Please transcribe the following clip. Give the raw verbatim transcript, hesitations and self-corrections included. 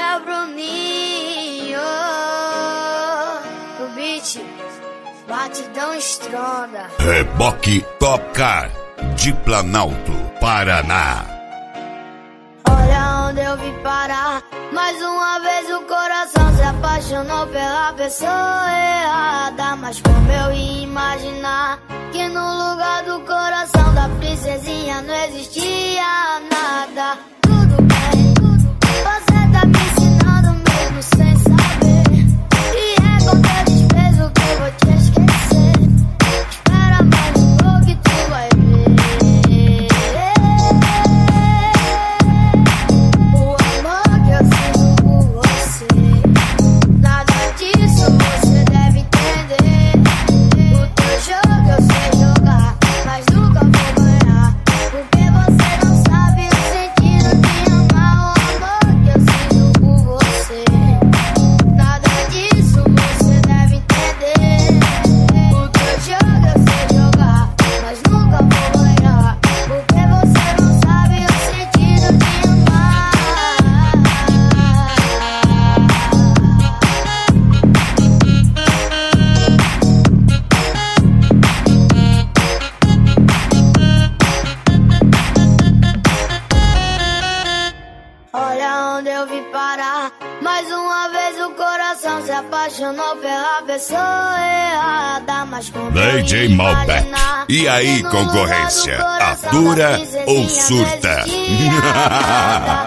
é o Bruninho. O beat, batidão estronda. Reboque Top Car de Planalto, Paraná. Olha onde eu vim parar. Mais uma vez o coração se apaixonou pela pessoa errada. Mas como eu ia imaginar que no lugar do coração da princesinha não existia nada. Tudo bem, tudo bem. Você tá me ensinando mesmo sem saber. E é com teu desprezo que eu vou te esquecer. Espera mais um pouco que tu vai ver. O amor que eu sinto por você, nada disso você deve entender. O teu jogo eu sei jogar, mas nunca vou ganhar, porque você não sabe o sentido de amar. O amor que eu sinto por você, nada disso você deve entender. O teu jogo eu sei jogar, mas nunca vou ganhar, porque você não sabe o sentido de amar. Olha onde eu vim parar. Mais uma vez o coração se apaixonou pela pessoa errada. Mas como D J eu ia Malbec. imaginar E aí, que no lugar do concorrência? coração Atura da ou princesinha não surta? existia nada.